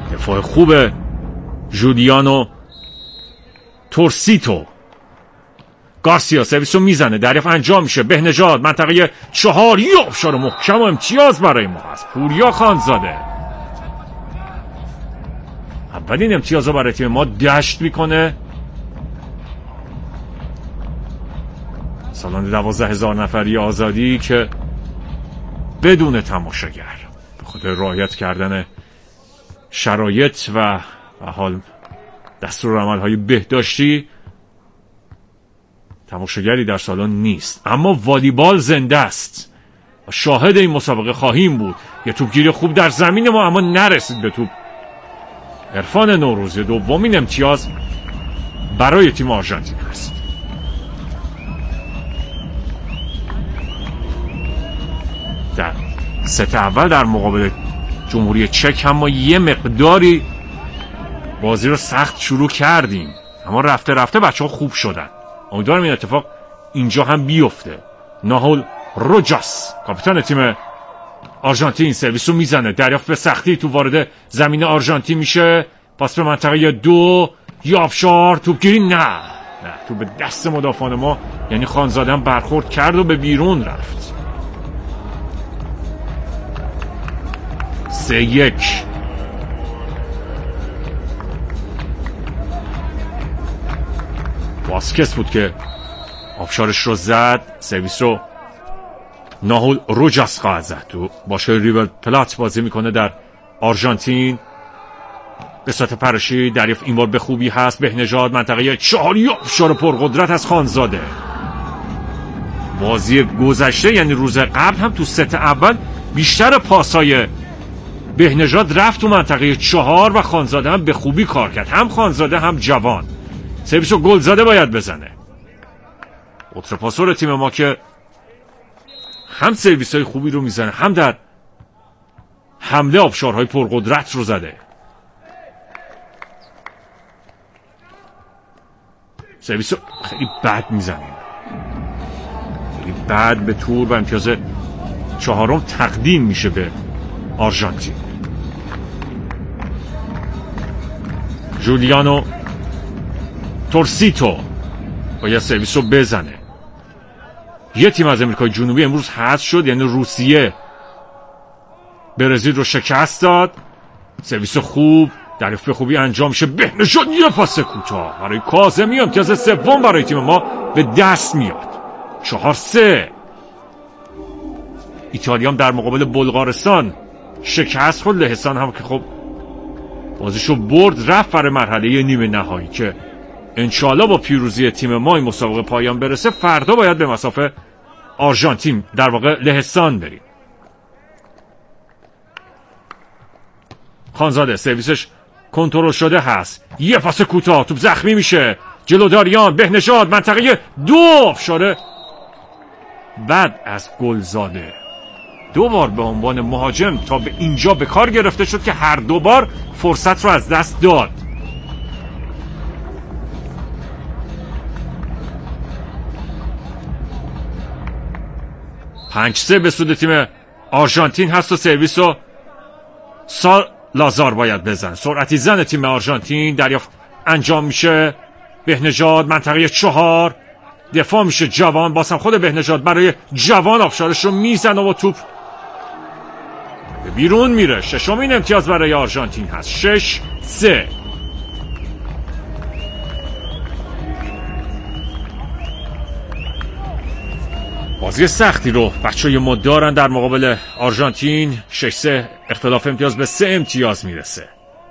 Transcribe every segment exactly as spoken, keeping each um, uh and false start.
دفاع خوب جولیانو تورسیتو. گارسیا سرویس رو میزنه، دریافت انجام میشه. بهنژاد منطقه چهار، یه ابشار محکم و امتیاز برای ما هست. پوریا خانزاده اولین امتیاز رو برای تیم ما دشت میکنه. سالن دوازده هزار نفری آزادی که بدون تماشاگر به خاطر رعایت کردن شرایط و به حال دستورالعمل‌های بهداشتی تماشاگری در سالن نیست، اما والیبال زنده است. شاهد این مسابقه خواهیم بود. یه توپگیری خوب در زمین ما اما نرسید به توپ. عرفان نوروزی دومین امتیاز برای تیم آرژانتین است. در ست اول در مقابل جمهوری چک هم ما یه مقداری بازی رو سخت شروع کردیم، اما رفته رفته بچه ها خوب شدن. امیدوارم این اتفاق اینجا هم بیفته. ناهول روجاس کاپیتان تیم آرژانتین سرویس رو میزنه، دریافت به سختی تو وارد زمین آرژانتین میشه. پاس به منطقه دو، یابشار توپگیری نه نه تو به دست مدافعان ما، یعنی خانزاده هم برخورد کرد و به بیرون رفت. سه یک. واسکس بود که آبشارش رو زد. سرویس رو ناهول روجاس خواهد زد. تو باشگاه ریور پلات بازی میکنه در آرژانتین. به صورت پرشی دریافت این بار به خوبی هست. بهنژاد منطقه چهاری، آبشار پرقدرت از خانزاده. بازی گذشته یعنی روز قبل هم تو ست اول بیشتر پاسای بهنژاد رفت تو منطقه چهار و خانزاده هم به خوبی کار کرد. هم خانزاده هم جوان. سرویس رو گلزاده باید بزنه. اوترپاسور تیم ما که هم سرویس های خوبی رو میزنه هم در حمله آبشارهای پرقدرت رو زده. سرویس رو خیلی بد میزنیم، خیلی بد به تور و امتیاز چهارم تقدیم میشه به آرژانتین. جولیانو تورسیتو باید سرویس رو بزنه. یه تیم از امریکای جنوبی امروز حذف شد، یعنی روسیه برزیل رو شکست داد. سرویس خوب، دریافت خوبی انجام میشه. بهنژاد یه پاس کوتاه برای کاظمی، امتیاز سوم برای تیم ما به دست میاد. چهار سه. ایتالیا هم در مقابل بلغارستان شکست خورد. لهستان هم که خب بازیشو برد، رفت برای مرحله نیمه نهایی که انشالله با پیروزی تیم ما این مسابقه پایان برسه. فردا باید به مسافه آرژانتین، در واقع لهستان بریم. خانزاده سرویسش کنترل شده هست. یه پاس کوتاه، توپ زخمی میشه. جلوداریان بهنژاد منطقه دو، افشاره بعد از گلزاده دو بار به عنوان مهاجم تا به اینجا به کار گرفته شد که هر دو بار فرصت رو از دست داد. پنج سه به سود تیم آرژانتین هست و سرویس رو سال لازار باید بزن. سرعتی زن تیم آرژانتین، دریافت انجام میشه. بهنژاد منطقه چهار، دفاع میشه جوان. بازم خود بهنژاد برای جوان آبشارش رو میزنه و توپ به بیرون میره. ششمین امتیاز برای آرژانتین هست. شش سه. بازی سختی رو بچه‌ی ما دارن در مقابل آرژانتین. شش سه، اختلاف امتیاز به سه امتیاز میرسه.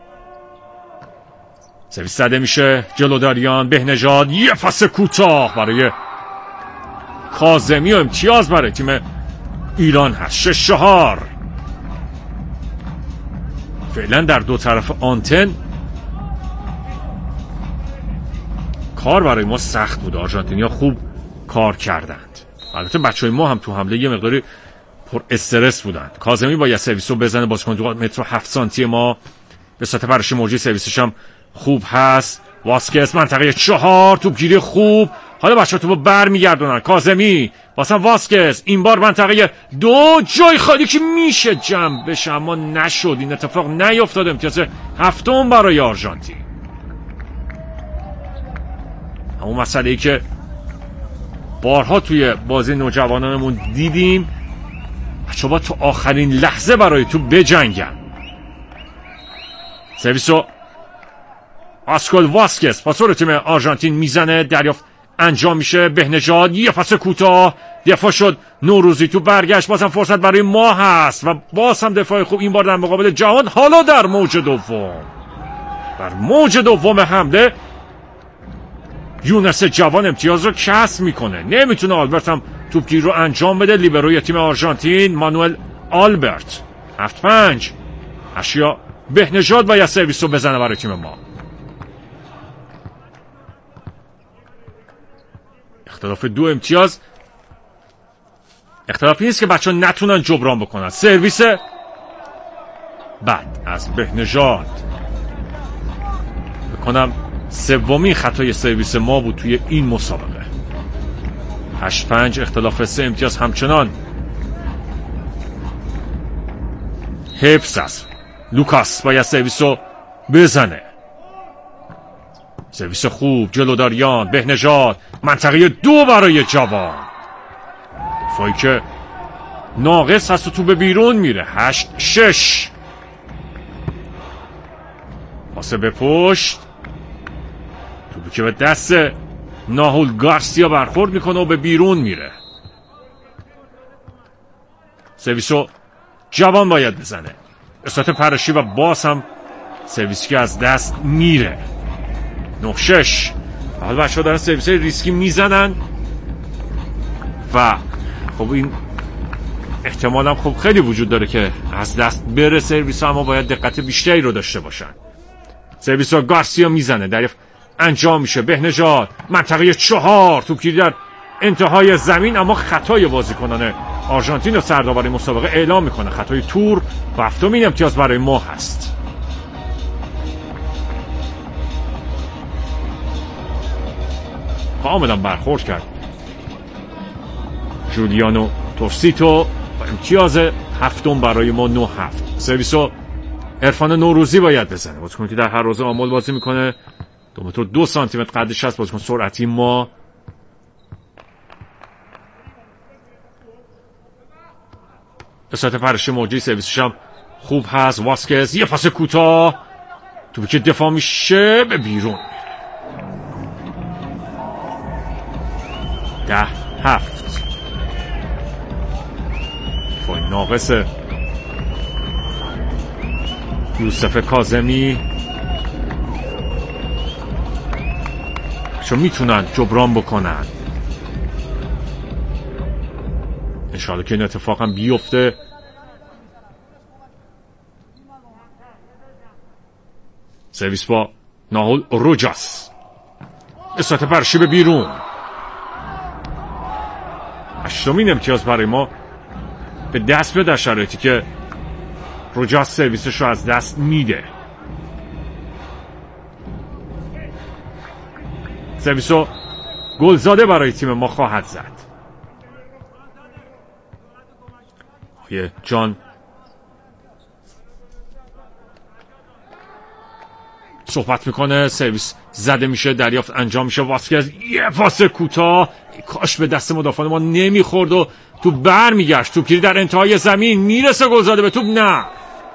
سرویس زده میشه. جلوداریان بهنژاد یه پاس کوتاه برای کاظمی و امتیاز برای تیم ایران هست. شش چهار. فعلا در دو طرف آنتن کار برای ما سخت بود. آرژانتینیا خوب کار کردند. البته بچهای ما هم تو حمله یه مقداری پر استرس بودند. کاظمی باید سرویس رو بزنه. بازیکن دو متر و هفت سانتی ما به سطح پرش موجی سرویسش هم خوب هست. واسکس منطقه چهار، توپگیری خوب. حالا بچه توپو بر میگردونن. کاظمی واسه واسکز، این بار منطقه دو، جای خالی که میشه جمع بشه اما نشد. این اتفاق نیفتاد. امتیاز هفتم برای آرژانتین. همون مسئله ای که بارها توی بازی نوجوانانمون دیدیم، بچه با تو آخرین لحظه برای تو بجنگن. سرویسو آسکول واسکز پاسور تیم آرژانتین میزنه، دریافت انجام میشه. بهنژاد یه پاس کوتاه، دفاع شد. نوروزی تو برگشت، بازم فرصت برای ما هست و باز هم دفاع خوب، این بار در مقابل جوان. حالا در موج دوم، در موج دوم حمله یونس جوان امتیاز رو کسب میکنه. نمیتونه آلبرت هم توپگیری رو انجام بده. لیبروی تیم آرژانتین مانوئل آلبرت. هفت پنج اشیا بهنژاد باید سرویس رو بزنه برای تیم ما. اختلاف دو امتیاز اختلافی نیست که بچه ها نتونن جبران بکنن. سرویس بعد از بهنژاد بکنم سومین خطای سرویس ما بود توی این مسابقه. هشت پنج اختلاف سه امتیاز همچنان حفظ است. لوکاس باید سرویس رو بزنه. سرویس خوب، جلوداریان. بهنژاد منطقه دو برای جوان. دفاعی که ناقص هست و تو به بیرون میره. هشت شش پاسه به پشت، توپی که به دست ناهول گارسیا برخورد میکنه و به بیرون میره. سرویسو جوان باید بزنه. اصلاحات پرشی و باز هم سرویسی که از دست میره. نه شش. حالا بچه ها دارن سرویس ریسکی میزنن و خب این احتمال هم خب خیلی وجود داره که از دست بره سرویس ها، اما باید دقت بیشتری رو داشته باشن. سرویس ها گارسیا میزنه، دریافت انجام میشه. بهنژاد منطقه چهار، توپگیری در انتهای زمین، اما خطای بازیکنان آرژانتین و سرداور مسابقه اعلام میکنه. خطای تور و هفتمین امتیاز برای ما هست. کاملا برخورد کرد جولیانو تورسیتو و امتیاز هفتم برای ما. نه هفت. سرویسو عرفان نوروزی باید بزنه. بازیکن که در هر روز آمول بازی میکنه. دو متر دو سانتی متر قدش هست. بازیکن سرعتی ما. اصلاحات پرشی موجی سرویسش هم خوب هست. واسکز یه پاس کوتاه، توپی که دفاع میشه به بیرون. ده هفت. فای ناقصه. یوسف کاظمی چون میتونن جبران بکنن. انشاءالله که این اتفاق هم بیفته. سرویس با ناهول روجاس. اصلاحات پرشی به بیرون. هشتمین امتیاز برای ما به دست به در شرایطی که روجاس سرویسش رو از دست میده. سرویسو گلزاده برای تیم ما خواهد زد. یه جان صحبت میکنه. سرویس زده میشه، دریافت انجام میشه. واسکز یه پاس کوتاه، کاش به دست مدافعان ما نمیخورد و تو بر میگشت. توپگیری در انتهای زمین، میرسه گلزاده به توپ، نه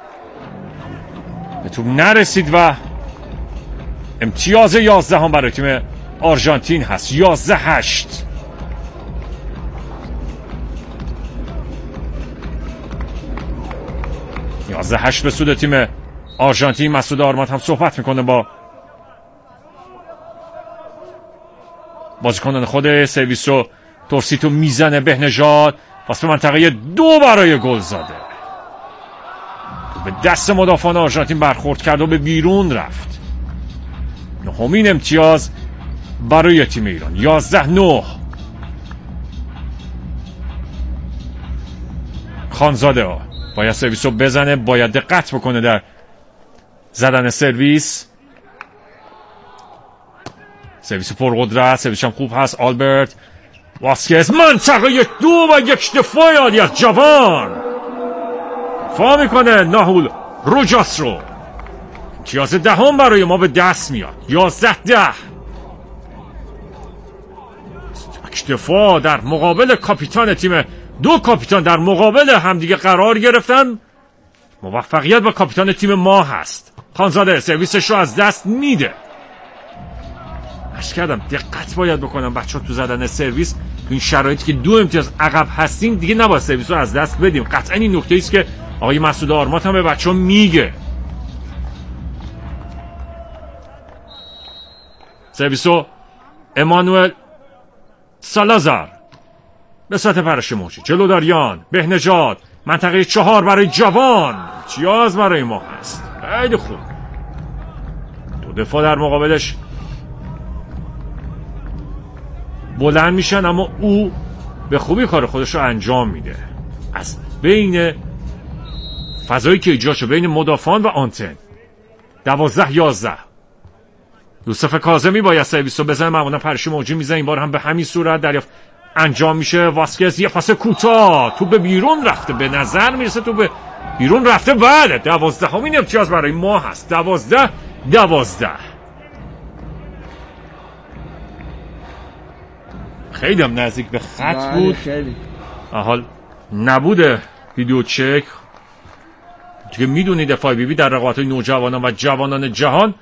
به توپ نرسید و امتیاز یازده هم برای تیم آرژانتین هست. یازده هشت. یازده هشت به سود تیم آرژانتین. مسعود آرمات هم صحبت میکنه با بازیکنان خود. سرویسو تورسیتو میزنه. بهنژاد واسه منطقه دو برای گلزاده. به دست مدافعان آرژانتین برخورد کرد و به بیرون رفت. نهمین امتیاز برای تیم ایران. یازده نه. خانزاده ها باید سرویسو بزنه، باید دقت بکنه در زدن سرویس. سرویس پرقدرت، سرویس هم خوب هست. آلبرت واسکز منطقه دو و یک دفاع عالی از جوان دفاع میکنه. ناهول روجاس رو امتیاز دهم برای ما به دست میاد. یازده ده دفاع در مقابل کاپیتان تیم. دو کاپیتان در مقابل همدیگه قرار گرفتن. موفقیت با کاپیتان تیم ما هست. خانزاده سرویسش رو از دست میده. عرض کردم دقت باید بکنم بچه ها تو زدن سرویس. تو این شرایطی که دو امتیاز عقب هستیم دیگه نباید سرویس رو از دست بدیم. قطعا این نکته ایست که آقای مسعود آرمات هم به بچه ها میگه. سرویس رو امانوئل سالازار به سطح پرش موجی. جلو داریان بهنژاد منطقه چهار برای جوان امتیاز برای ما هست. خیلی خوب. دو دفاع در مقابلش بلند میشن اما او به خوبی کار خودش رو انجام میده. از بین فضایی که ایجاد شد بین مدافعان و آنتن دوازده یازده یوسف کاظمی باید سرویس رو بزنه. معمولا پرشی موجی میزنه. این بار هم به همین صورت دریافت انجام میشه. واسکز یه پاس کوتاه تو به بیرون رفته. به نظر میرسه تو به بیرون رفته. بله دوازدهمین امتیاز برای ما هست. دوازده دوازده. خیلی هم نزدیک به خط بود. خیلی حال نبوده ویدیو چک که میدونی دفاع بی بی در رقابت‌های نوجوانان و جوانان جهان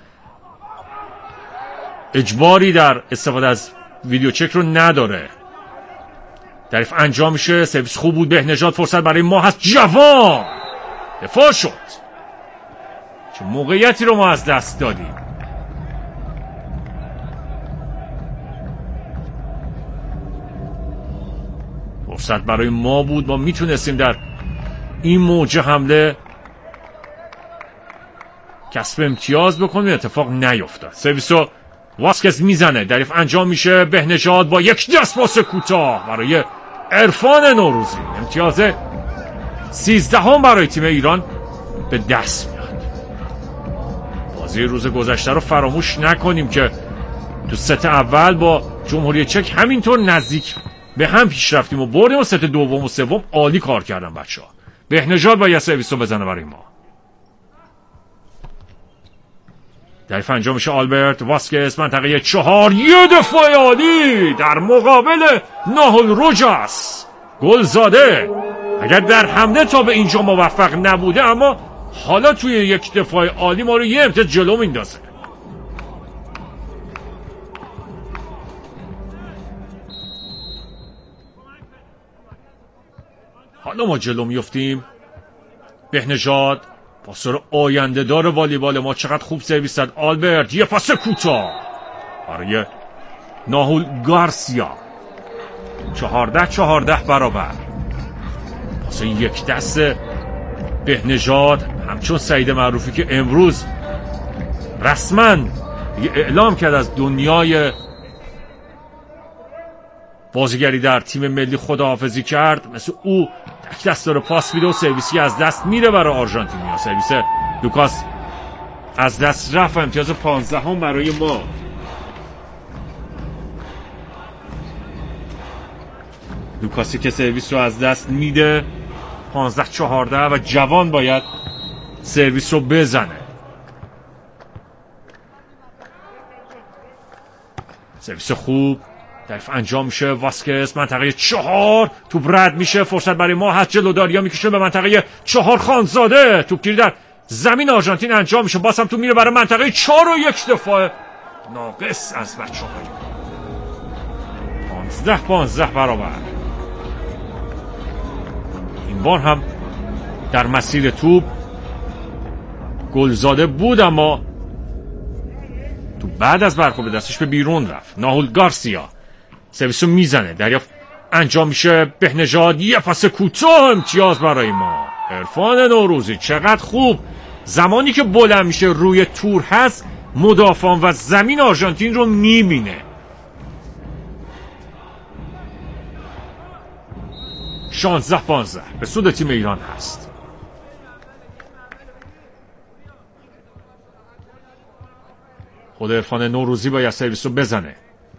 اجباری در استفاده از ویدیو چک رو نداره. دریف انجام میشه. سرویس خوب بود. بهنژاد فرصت برای ما هست. جوان دفاع شد. چه موقعیتی رو ما از دست دادیم. فرصت برای ما بود. ما میتونستیم در این موج حمله کسب امتیاز بکنیم. اتفاق نیفتاد. سرویس رو واسکز میزنه. دریف انجام میشه. بهنژاد با یک دست پاس کوتاه برای عرفان نوروزی. امتیاز سیزدهم برای تیم ایران به دست میاد. بازی روز گذشته رو فراموش نکنیم که تو ست اول با جمهوری چک همینطور نزدیک به هم پیش رفتیم و بردیم و ست دوم و سوم عالی کار کردن بچه ها. بهنژاد باید سرویس رو بزنه برای ما. دریف انجام میشه. آلبرت واسکز منطقه چهار یه دفاع عالی در مقابل ناهول روجاس. گل زاده اگر در حمله تا به اینجا موفق نبوده اما حالا توی یک دفاع عالی ما رو یه امتیاز جلو میندازه. حالا ما جلو میفتیم. بهنژاد پاسور آینده دار والیبال ما چقدر خوب سرویس داد. آلبرت یه پاس کوتاه برای ناهول گارسیا. چهارده چهارده برابر. پاس یک دست بهنژاد همچون سعید معروفی که امروز رسما اعلام کرد از دنیای بازیگری در تیم ملی خداحافظی کرد. مثل او تک دست داره پاس میده و سرویسی از دست میره برای آرژانتینیا. سرویس لوکاس از دست رفت. امتیاز پانزدهم برای ما. لوکاسی که سرویس رو از دست میده. پانزده چهارده و جوان باید سرویس رو بزنه. سرویس خوب دریف انجام میشه. واسکز منطقه چهار توپ رد میشه. فرصت برای ما هست. جلو داریا میکشه به منطقه چهار. خانزاده توپگیری در زمین آرژانتین انجام میشه. باز هم تو میره برای منطقه چهار و یک دفاع ناقص از بچه های پانزده پانزده برابر. این بار هم در مسیر توپ گلزاده بود اما تو بعد از برخورد دستش به بیرون رفت. ناهول گارسیا سرویسو میزنه. دریافت انجام میشه. بهنژاد یه پاس کوتاه. امتیاز برای ما. عرفان نوروزی چقدر خوب زمانی که بلند میشه روی تور هست مدافعان و زمین آرژانتین رو میبینه. شانزده پانزده به سود تیم ایران هست. خود عرفان نوروزی باید سرویس رو بزنه.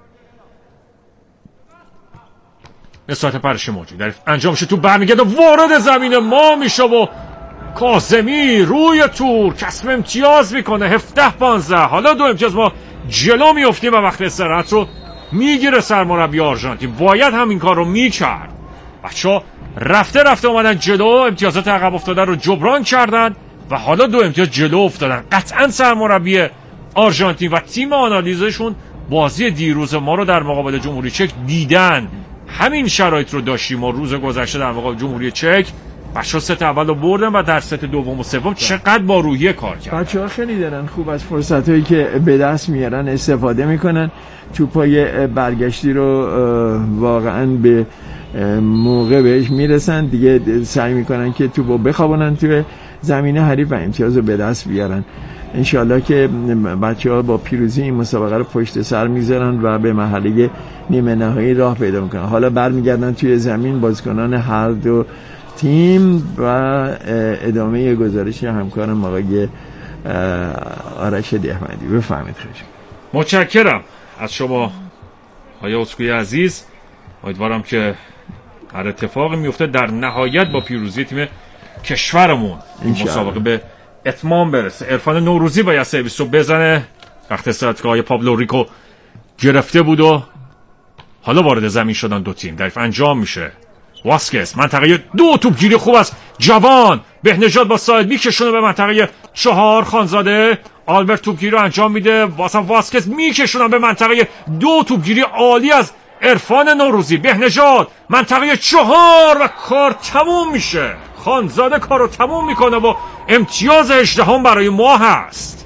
نسبت پرش موجی در انجام میشه، تو برمیگرده وارد زمین ما میشه و کاظمی روی تور کسب امتیاز میکنه. هفده پانزده. حالا دو امتیاز ما جلو میافتیم و وقت استراحت رو میگیره سرمربی آرژانتین. باید همین کار رو میکرد. بچه‌ها رفته رفته اومدن جلو، امتیازات عقب افتاده رو جبران کردن و حالا دو امتیاز جلو افتادن. قطعا سرمربی آرژانتین و تیم آنالیزشون بازی دیروز ما رو در مقابل جمهوری چک دیدن. همین شرایط رو داشتیم ما روز گذشته در مقابل جمهوری چک. بچه‌ها ست اول رو بردن و در ست دوم و سوم چقدر با روحیه کار کردن. بچه‌ها خیلی دارن خوب از فرصتایی که به دست میارن استفاده میکنن. توپای برگشتی رو واقعا به موقع بهش میرسن دیگه، سعی میکنن که توپو بخوابونن توی زمین حریف و امتیاز رو به دست بیارن. انشالله که بچه‌ها با پیروزی این مسابقه رو پشت سر میذارن و به مرحله نیمه نهایی راه پیدا میکنن. حالا برمیگردن توی زمین بازیکنان هر دو تیم و ادامه گزارش همکارم آقای آرش دهمندی. بفرمایید. خیلی متشکرم از شما آقای اسکوئی عزیز. امیدوارم که هر اتفاقی میفته در نهایت با پیروزی تیم کشورمون این مسابقه به اتمام برسه. عرفان نوروزی باید سرویس رو بزنه. وقت استراحت که آقای پابلو ریکو گرفته بود و حالا وارد زمین شدن دو تیم. در انجام میشه. واسکس منطقه دو، توپگیری خوب است جوان. بهنژاد با ساید میکشونه به منطقه چهار. خانزاده آلبرت توپگیری رو انجام میده. واسه واسکس میکشونن به منطقه دو. توپگیری عالی از عرفان نوروزی. بهنژاد منطقه چهار و کار تموم میشه. خانزاده کارو تموم میکنه و امتیاز هجدهم برای ما هست.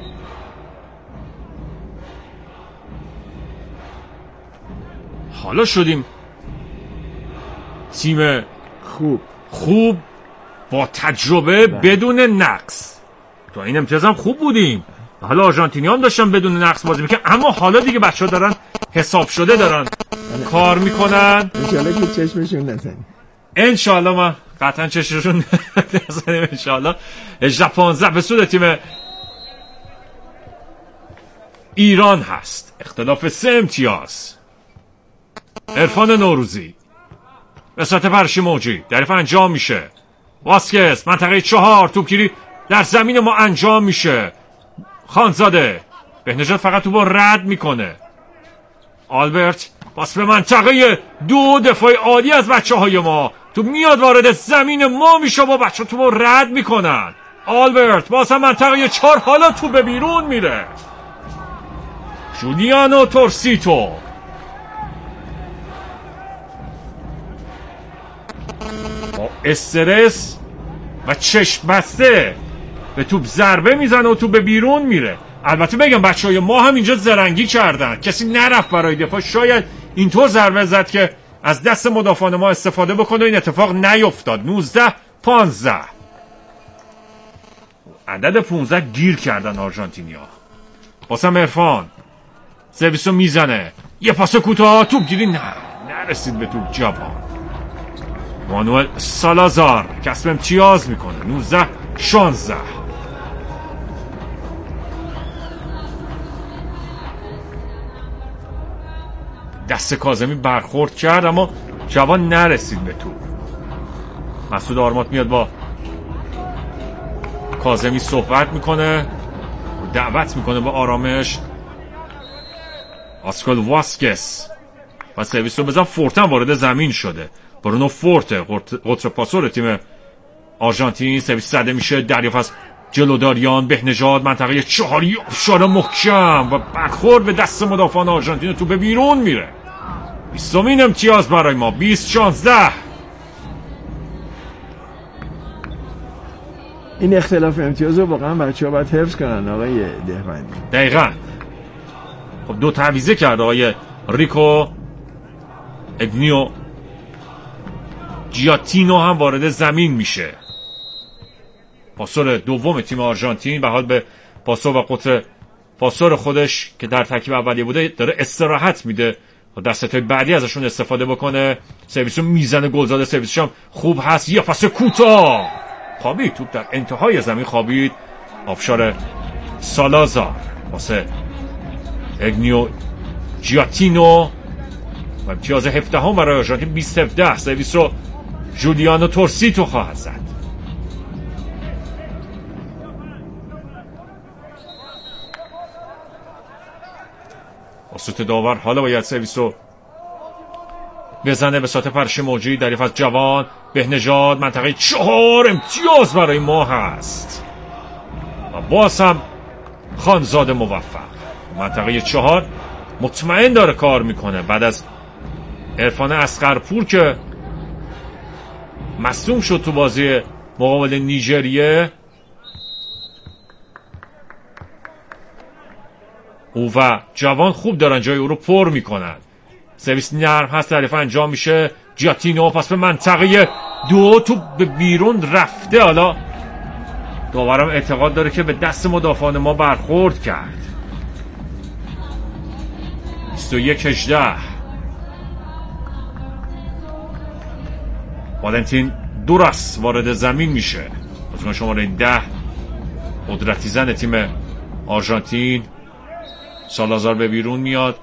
حالا شدیم تیم خوب خوب با تجربه بدون نقص. تو این امتیاز هم خوب بودیم. حالا آرژانتینی هم داشتن بدون نقص بازی میکنن، اما حالا دیگه بچه ها دارن حساب شده دارن کار میکنن. انشالله که چشمشون نزنیم. انشالله ما قطعا چشمشون نزنیم. انشالله. هجده پانزده به سود تیم ایران هست. اختلاف سه امتیاز. عرفان نوروزی وسط پرشی موجی در انجام میشه. واسکس منطقه چهار. توپگیری در زمین ما انجام میشه. خانزاده بهنژاد فقط تو با رد میکنه. آلبرت پاس به منطقه دو. دفاع عالی از بچه های ما. تو میاد وارد زمین ما میشه و بچه تو با رد میکنن. آلبرت باز هم منطقه چهار. حالا تو به بیرون میره. جولیانو تورسیتو با استرس و چشم بسته به توپ ضربه میزنه و توپ به بیرون میره. البته بگم بچه های ما هم اینجا زرنگی کردن، کسی نرفت برای دفاع. شاید اینطور ضربه زد که از دست مدافعان ما استفاده بکنه و این اتفاق نیفتاد. نوزده پانزده. عدد پانزده گیر کردن آرژانتینیا. باسم عرفان سرویسو میزنه. یه پاس کوتاه. توپ گیری نه نرسید به توپ. جوان مانوئل سالازار کسب امتیاز میکنه. نوزده شانزده. دست کاظمی برخورد کرد اما جوان نرسید به توپ. مسعود آرمات میاد با کاظمی صحبت میکنه، دعوت میکنه با آرامش. آسکال واسکس و سرویس رو بزن. فورتن وارد زمین شده. برونو فورته قطر پاسور تیم آرژانتین. سرویس زده میشه. دریافت از جلوداریان. بهنژاد منطقه چهاری افشار محکم و برخورد به دست مدافعان آرژانتین. تو به بیرون میره. بیستمین امتیاز برای ما. بیست شانزده. این اختلاف امتیاز رو واقعا بچه ها باید حفظ کنن آقای دهمندی. دقیقا. خب دو تعویضه کرد آقای ریکو. اگنیو جیاتینو هم وارد زمین میشه. پاسور دوم تیم آرژانتین به حال به پاسور و قطر پاسور خودش که در ترکیب اولیه بوده داره استراحت میده و در ستای بعدی ازشون استفاده بکنه. سرویسو میزنه. گلزاده سرویسش هم خوب هست. یه پاس کوتاه خوابید. توپ در انتهای زمین خوابید. آفشار سالازار واسه اگنیو جیاتینو و امتیاز هفده هم برای آرژانتین بیست هفده. سرویس رو جولیانو تورسیتو خواهد زد. وسط داور حالا باید سرویس رو بزنه به ساعت پرش موجی. دریافت از جوان بهنژاد. منطقه چهار امتیاز برای ما هست و باز هم خانزاده موفق. منطقه چهار مطمئن داره کار میکنه بعد از عرفان اصغرپور که مصدوم شد تو بازی مقابل نیجریه. او و جوان خوب دارن جای او رو پر میکنن. سرویس نرم هست، تعریف انجام میشه. جیاتینو پس به منطقه دو، تو به بیرون رفته. حالا داورم اعتقاد داره که به دست مدافعان ما برخورد کرد. بیست و یک هجده. والنتین دوراس وارد زمین میشه. بازیکن شماره ده قدرتی زن تیم آرژانتین. سالازار به بیرون میاد.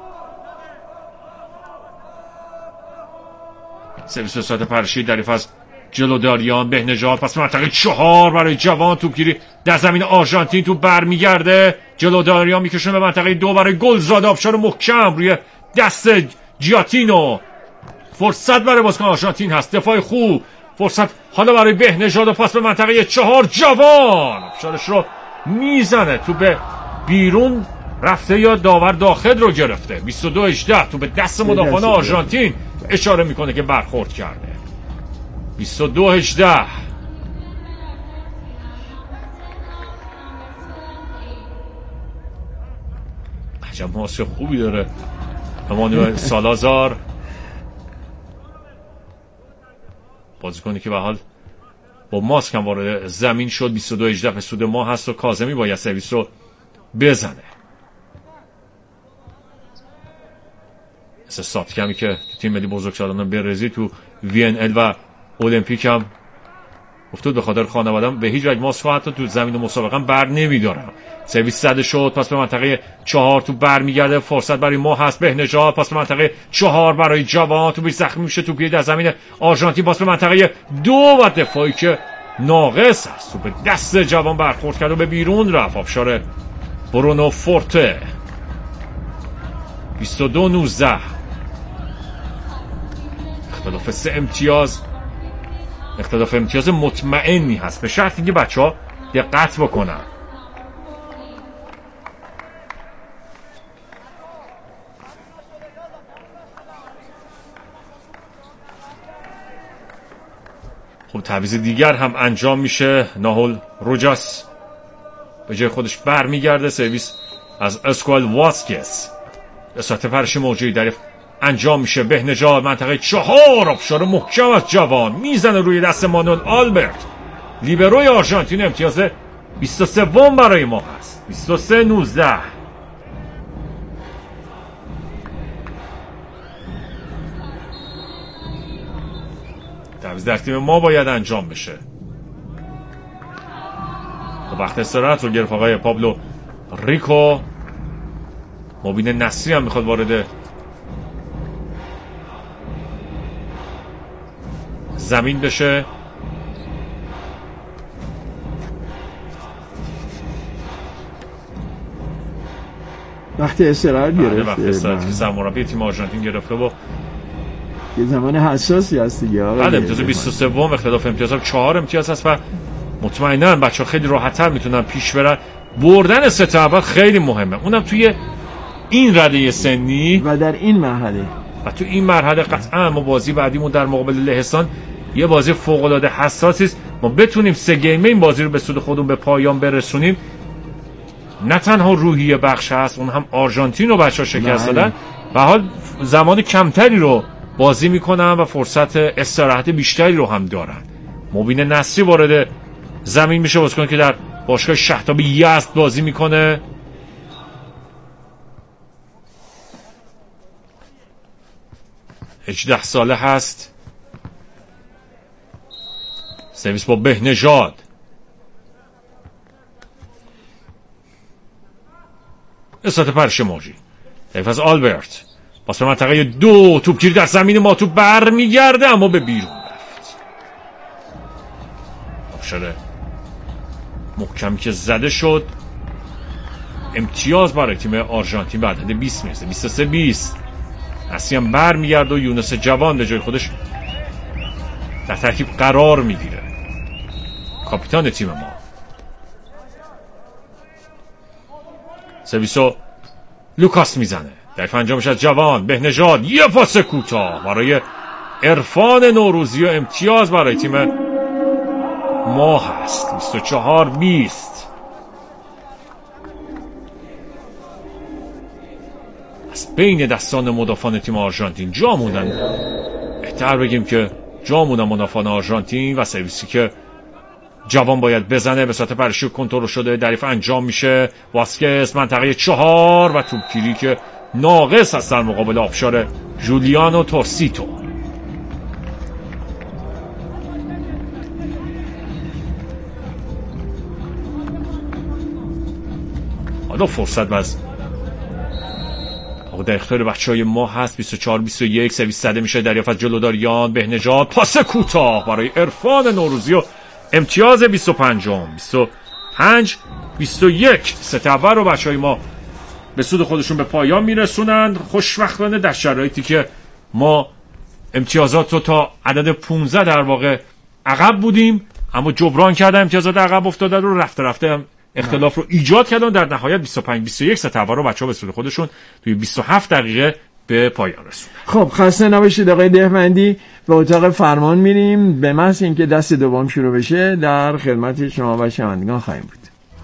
سرویس به ساعت پرشی دریف از جلو داریان بهنژاد. پس منطقه چهار برای جوان. توپگیری در زمین آرژانتین. تو برمیگرده جلو داریان میکشونه به منطقه دو برای گلزاده. آبشار محکم روی دست جیاتینو. فرصت برای بازیکن آرژانتین هست. دفاع خوب. فرصت حالا برای بهنژاد و پس به منطقه چهار جوان. آبشارش رو میزنه. تو به بیرون رفته یا داور داخل رو گرفته. بیست و دو هجده. تو به دست مدافعان آرژانتین اشاره میکنه که برخورد کرده. بیست و دو هجده. عجب ماسک خوبی داره امانوئل سالازار، بازیکنی که به حال با ماسک هم وارد زمین شد. بیست و دو هجده به سود ما هست و کاظمی باید سرویس رو بزنه. مثل ساتکمی که تیم ملی بزرگسالان برزیل تو وی ان ال و المپیک هم افتاد به خاطر خانواده‌ام به هیچ وجه ماسک حتی تو زمین مسابقه بر نمی‌دارم. سرویس زده شد. پس به منطقه چهار تو برمیگرده. فرصت برای ما هست. بهنژاد پس به منطقه چهار برای جوان. تو بیش زخمی میشه. تو پیه در زمین آرژانتین. پس به منطقه دو و دفاعی که ناقص است. تو به دست جوان برخورد کرد و به بیرون رفت. آبشار برونو فورته. بیست و دو نوزده. اختلاف سه امتیاز. اختلاف امتیاز مطمئنی هست به شرطی که بچه ها دقت بکنن. خب تعویض دیگر هم انجام میشه. ناهول روجاس به جای خودش بر میگرده. سرویس از اسکوال واسکس به ساعت پرشی موجی دریف انجام میشه. بهنژاد منطقه چهار. آبشار محکم از جوان میزنه روی دست مانوئل آلبرت. لیبروی آرژانتین. امتیاز بیست و سه برای ما هست. بیست و سه نوزده. تعویض در تیم ما باید انجام بشه. وقت استراحت رو گرفت آقای پابلو ریکو. مبین نصری هم میخواد وارد زمین بشه. وقت استراحت گرفته. وقت استراحت که سرمربی تیم آرژانتین گرفته و یه زمان حساسی هست دیگه. بله امتیاز بیست و سه. اختلاف امتیاز هم چهار امتیاز هست و مطمئنا بچه‌ها خیلی راحت‌تر میتونن پیش برن. بردن ست اول خیلی مهمه، اونم توی این رده سنی و در این مرحله. و تو این مرحله قطعا ما بازی بعدیمون در مقابل لهستان یه بازی فوق‌العاده حساسی است. ما بتونیم سه گیمه این بازی رو به سود خودمون به پایان برسونیم، نه تنها روحیه بخش هست، اون هم آرژانتین رو بچه‌ها شکست دادن و حال زمان کمتری رو بازی میکنن و فرصت استراحت بیشتری رو هم دارن. مبین نصری وارد زمین میشه، بازیکن که در باشگاه شهرتاب یزد بازی میکنه. هجده ساله هست. سرویس با بهنژاد. استات پرش موجی از آلبرت باز به منطقه دو، توپگیری در زمین ما، توپ بر میگرده اما به بیرون رفت. آبشار محکمی که زده شد. امتیاز برای تیم آرژانتین بعد حد بیست میرسه. بیست و سه بیست. اسی هم بر میگرده و یونس جوان به جای خودش در ترکیب قرار میگیره. کاپیتان تیم ما. سرویسو لوکاس میزنه. در انجامش از جوان بهنژاد، یه پاس کوتاه برای عرفان نوروزی و امتیاز برای تیم ما هست. بیست و چهار بیست. از بین دستان مدافعان تیم آرژانتین جا موندن، بهتر بگیم که جا موندن مدافعان آرژانتین و سرویسی که جوان باید بزنه به صورت پرشی کنترل شده دریف انجام میشه. واسکز منطقه چهار و توپگیری که ناقص است در مقابل آبشار جولیانو تورسیتو. حالا فرصت باز در اختیار بچهای ما هست. بیست و چهار بیست و یک. سرویس زده میشه دریافت از جلوداریان بهنژاد، پاس کوتاه برای عرفان نوروزی و امتیاز بیست و پنج. بیست و پنج بیست و یک. ست اول رو بچهای ما به سود خودشون به پایان میرسونند خوشبختانه در شرایطی که ما امتیازات رو تا عدد پانزده در واقع عقب بودیم، اما جبران کردن امتیازات عقب افتاده رو رفته رفته هم اختلاف رو ایجاد کردن. در نهایت بیست و پنج بیست و یک ست اول رو بچه‌ها به سود خودشون توی بیست و هفت دقیقه به پایان رسوندن. خب خسته نباشید آقای دهبندی. به اتاق فرمان میریم. به محض اینکه دست دوم شروع بشه در خدمت شما و شنوندگان خواهیم بود.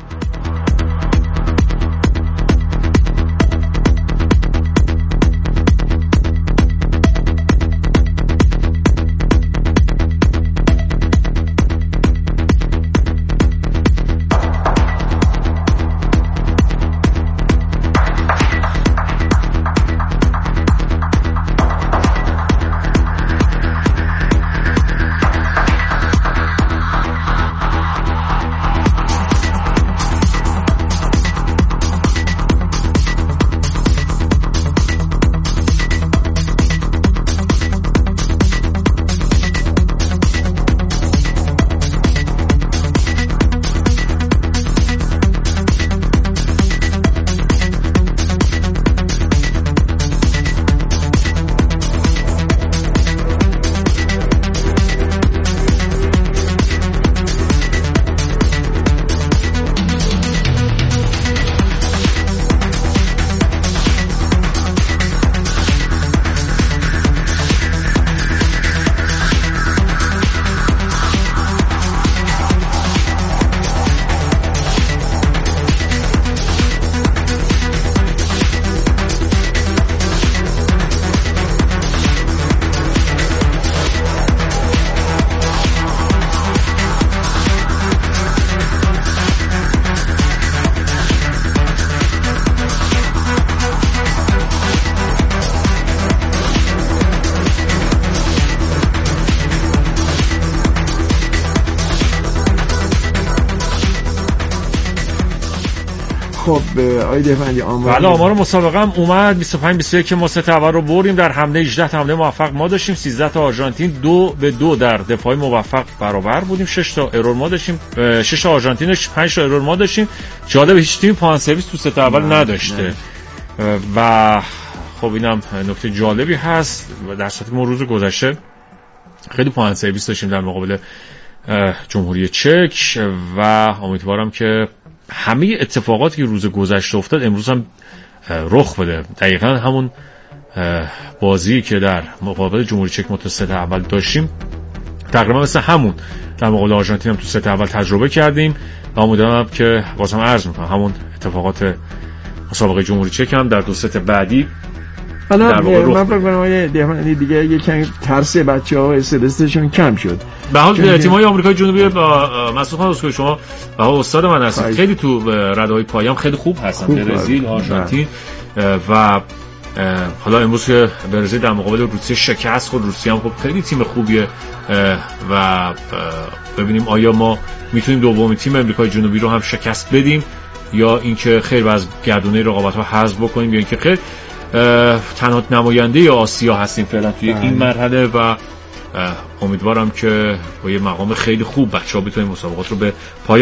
خب آقای دهبندی آمار بله آمار مسابقه هم اومد. بیست و پنج بیست و یک که ما ست اول رو بردیم. در حمله هجده تا حمله موفق ما داشتیم. سیزده تا آرژانتین. دو به دو در دفاع موفق برابر بودیم. شش تا ارور ما داشتیم. شش تا آرژانتین، پنج تا ارور ما داشتیم. جالب هیچ تیم پوان سرویس تو ست اول نداشته نه. و خب اینم نکته جالبی هست. در صورتی ما روز گذشته خیلی پوان سرویس داشتیم در مقابل جمهوری چک و امیدوارم که همه اتفاقاتی که روز گذشته افتاد امروز هم رخ بده. دقیقاً همون بازی که در مقابل جمهوری چک ما تو ست اول داشتیم تقریبا مثل همون در مقابل آرژانتین هم تو ست اول تجربه کردیم و امیدوارم که بازم عرض میکنم همون اتفاقات مسابقه جمهوری چک هم در دو ست بعدی حالا من فکر کنم آیه دهبندی دیگه یکم ترس بچه‌ها و استرسشون کم شد. به حال تیم‌های آمریکای جنوبی با مسعود خان اسکوی شما و استاد من هستید خیلی تو رده‌های پایان خیلی خوب هستن. برزیل، آرژانتین و حالا امروز که برزیل در مقابل روسیه شکست خود، روسیه هم خب خیلی تیم خوبیه و ببینیم آیا ما میتونیم دومین تیم آمریکای جنوبی رو هم شکست بدیم یا اینکه خیر از گردونه رقابت‌ها حذف بکنیم یا اینکه خیر تنها نماینده آسیا هستیم فعلا توی این مرحله و امیدوارم که با یه مقام خیلی خوب بچه‌ها بتونن مسابقات رو به پایان